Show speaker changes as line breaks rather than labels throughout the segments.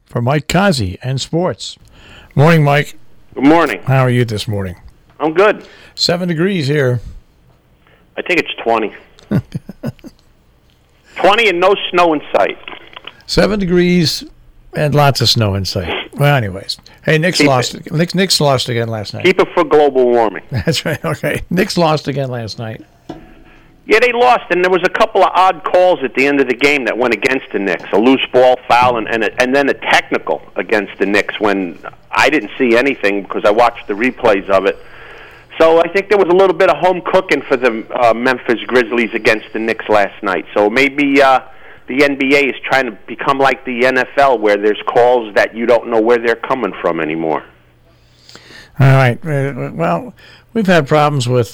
for Mike Kazi and sports. Morning, Mike.
Good morning.
How are you this morning?
I'm good.
7 degrees here.
I think it's 20. 20 and no snow in sight.
7 degrees and lots of snow in sight. Well, anyways. Hey, Knicks lost again last night.
Keep it for global warming.
That's right. Okay. Knicks lost again last night.
Yeah, they lost, and there was a couple of odd calls at the end of the game that went against the Knicks. A loose ball foul and then a technical against the Knicks when I didn't see anything because I watched the replays of it. So I think there was a little bit of home cooking for the Memphis Grizzlies against the Knicks last night. So maybe the NBA is trying to become like the NFL where there's calls that you don't know where they're coming from anymore.
All right. Well, we've had problems with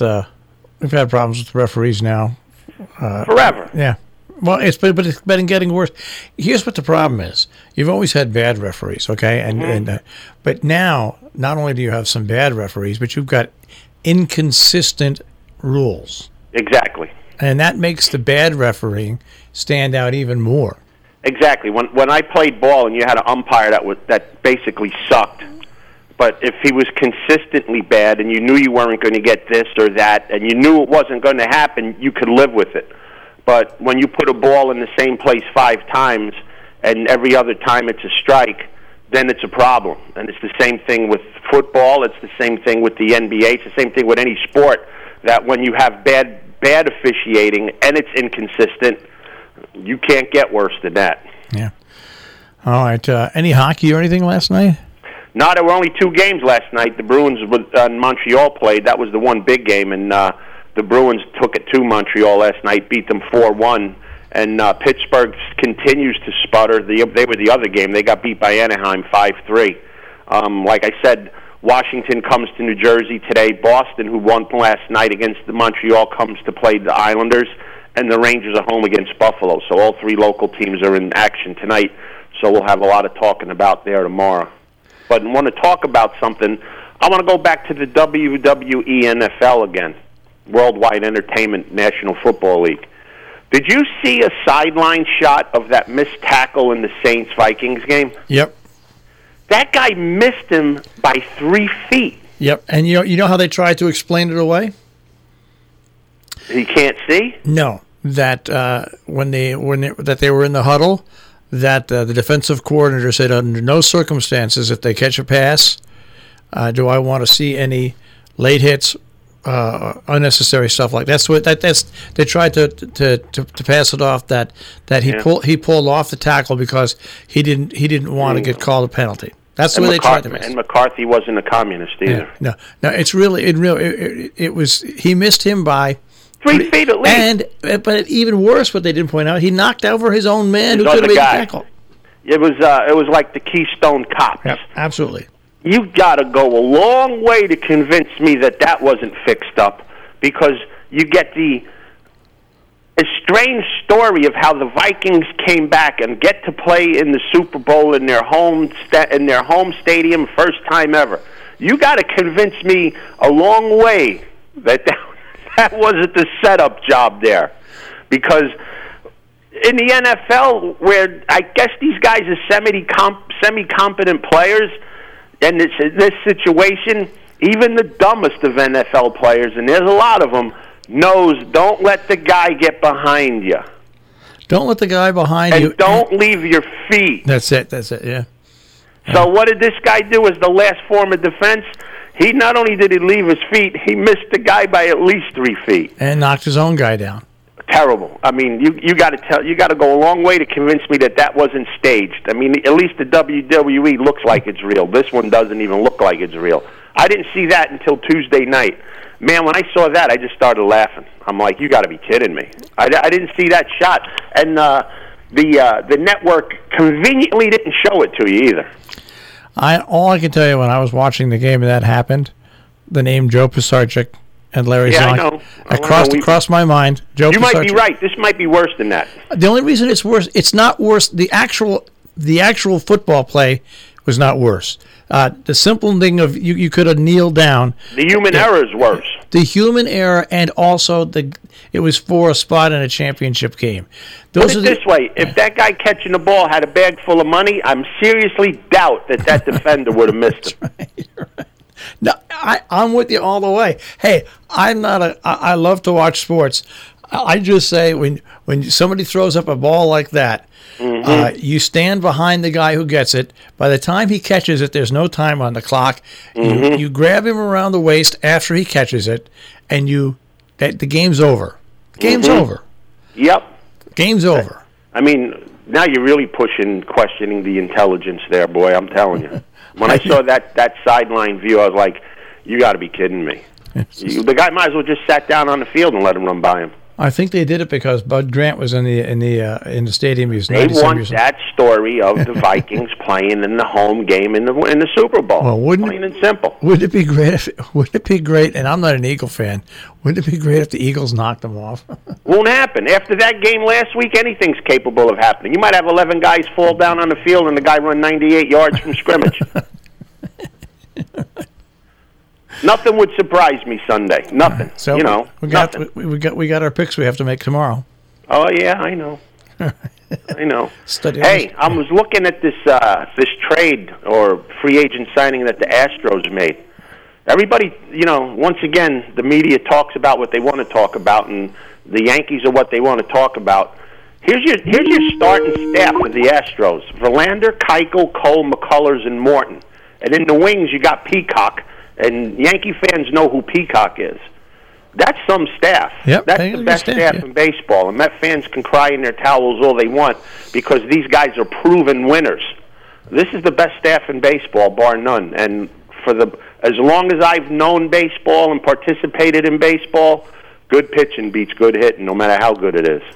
referees now.
Forever.
Yeah. Well, it's been getting worse. Here's what the problem is: you've always had bad referees, okay, but now not only do you have some bad referees, but you've got inconsistent rules.
Exactly.
And that makes the bad refereeing stand out even more.
Exactly. When I played ball and you had an umpire that basically sucked, but if he was consistently bad and you knew you weren't going to get this or that and you knew it wasn't going to happen, you could live with it. But when you put a ball in the same place 5 times and every other time it's a strike, then it's a problem. And it's the same thing with football. It's the same thing with the NBA. It's the same thing with any sport, that when you have bad officiating and it's inconsistent, you can't get worse than that.
Yeah. All right. Any hockey or anything last night?
No, there were only 2 games last night. The Bruins and Montreal played. That was the one big game, and the Bruins took it to Montreal last night, beat them 4-1. And Pittsburgh continues to sputter. They were the other game. They got beat by Anaheim 5-3. Like I said, Washington comes to New Jersey today. Boston, who won last night against the Montreal, comes to play the Islanders. And the Rangers are home against Buffalo. So all 3 local teams are in action tonight. So we'll have a lot of talking about there tomorrow. But I want to talk about something. I want to go back to the WWE NFL again, Worldwide Entertainment National Football League. Did you see a sideline shot of that missed tackle in the Saints-Vikings game?
Yep.
That guy missed him by 3 feet.
Yep. And you know how they tried to explain it away?
He can't see?
No. That when they were in the huddle, that the defensive coordinator said, under no circumstances, if they catch a pass, do I want to see any late hits, unnecessary stuff like that. That's they tried to pass it off that he pulled off the tackle because he didn't want to get called a penalty. That's the way they tried to pass it.
And McCarthy wasn't a communist either.
Yeah, no, it's really it was he missed him by
3 feet at least.
But even worse, what they didn't point out, he knocked over his own man who could have made the tackle.
It was like the Keystone Cops.
Yeah, absolutely.
You got to go a long way to convince me that wasn't fixed up, because you get a strange story of how the Vikings came back and get to play in the Super Bowl in their home stadium, first time ever. You got to convince me a long way that wasn't the setup job there, because in the NFL, where I guess these guys are semi-competent players, and this situation, even the dumbest of NFL players, and there's a lot of them, knows don't let the guy get behind you.
Don't let the guy behind you.
And don't leave your feet.
That's it, yeah.
So what did this guy do as the last form of defense? He not only did he leave his feet, he missed the guy by at least 3 feet.
And knocked his own guy down.
Terrible. I mean, you got to go a long way to convince me that wasn't staged. I mean, at least the WWE looks like it's real. This one doesn't even look like it's real. I didn't see that until Tuesday night. Man, when I saw that, I just started laughing. I'm like, you got to be kidding me. I didn't see that shot, and the network conveniently didn't show it to you either.
All I can tell you, when I was watching the game and that happened, the name Joe Pisarcik and Larry Zonk crossed my mind. Joe
you
Pisarcik.
Might be right. This might be worse than that.
The only reason it's worse, it's not worse. The actual football play was not worse. The simple thing of you could have kneeled down.
The human error is worse.
The human error, and also it was for a spot in a championship game.
Put it this way: if that guy catching the ball had a bag full of money, I'm seriously doubt that defender would have missed him.
Right. No, I'm with you all the way. Hey, I love to watch sports. I just say when somebody throws up a ball like that, you stand behind the guy who gets it. By the time he catches it, there's no time on the clock. You grab him around the waist after he catches it, and the game's over. Game's over.
Yep.
Game's over.
I mean, now you're really questioning the intelligence there, boy. I'm telling you. When I saw that sideline view, I was like, "You got to be kidding me." The guy might as well just sat down on the field and let him run by him.
I think they did it because Bud Grant was in the stadium. He was
they want that story of the Vikings playing in the home game in the Super Bowl.
Well,
plain and simple.
Wouldn't it be great? Wouldn't it be great? And I'm not an Eagle fan. Wouldn't it be great if the Eagles knocked them off?
Won't happen. After that game last week, anything's capable of happening. You might have 11 guys fall down on the field and the guy run 98 yards from scrimmage. Nothing would surprise me Sunday. Nothing.
So we got our picks we have to make tomorrow.
Oh yeah, I know. I know.
Hey,
I was looking at this trade or free agent signing that the Astros made. Everybody, once again, the media talks about what they want to talk about, and the Yankees are what they want to talk about. Here's your starting staff of the Astros: Verlander, Keuchel, Cole, McCullers, and Morton. And in the wings, you got Peacock. And Yankee fans know who Peacock is. That's some staff.
Yep,
that's the best staff in baseball. And Met fans can cry in their towels all they want because these guys are proven winners. This is the best staff in baseball, bar none. And as long as I've known baseball and participated in baseball, good pitching beats good hitting, no matter how good it is.